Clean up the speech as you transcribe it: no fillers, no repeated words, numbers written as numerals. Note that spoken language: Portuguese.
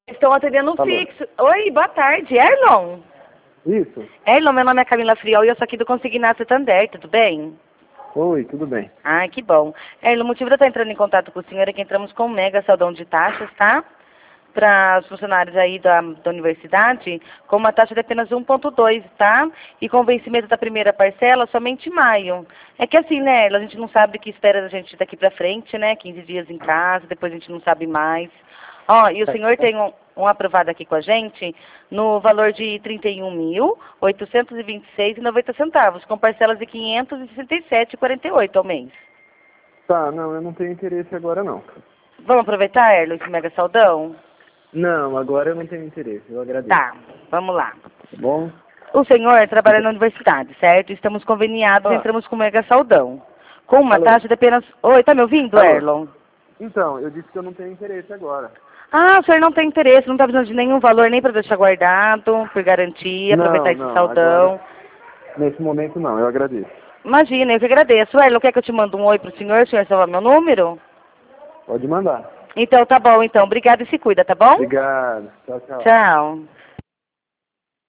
Estão atendendo um Alô. fixo. Oi, boa tarde. Erlon? Isso. Erlon, meu nome é Camila Friol e eu sou aqui do Consignato Santander, tudo bem? Oi, tudo bem. Ai, que bom. Erlon, o motivo de eu estar entrando em contato com o senhor é que entramos com um mega saldão de taxas, tá? Para os funcionários aí da universidade, com uma taxa de apenas 1,2, tá? E com o vencimento da primeira parcela somente em maio. É que assim, né, Erlon, a gente não sabe o que espera da gente daqui para frente, né? 15 dias em casa, depois a gente não sabe mais. Ó, e o senhor tem um aprovado aqui com a gente no valor de R$ 31.826,90, com parcelas de R$ 567,48 ao mês. Tá, não, eu não tenho interesse agora não. Vamos aproveitar, Erlon, esse mega saldão? Não, agora eu não tenho interesse, eu agradeço. Tá, vamos lá. Tá bom? O senhor trabalha na universidade, certo? Estamos conveniados, entramos com mega saldão. Com uma Alô? taxa de apenas... Oi, tá me ouvindo, Alô? Erlon? Então, eu disse que eu não tenho interesse agora. Ah, o senhor não tem interesse, não está precisando de nenhum valor nem para deixar guardado, por garantia, aproveitar esse saldão. Agora, nesse momento não, eu agradeço. Imagina, eu que agradeço. Erlon, quer que eu te mande um oi pro senhor? O senhor salva meu número? Pode mandar. Então, tá bom, então. Obrigada e se cuida, tá bom? Obrigado. Tchau, tchau. Tchau.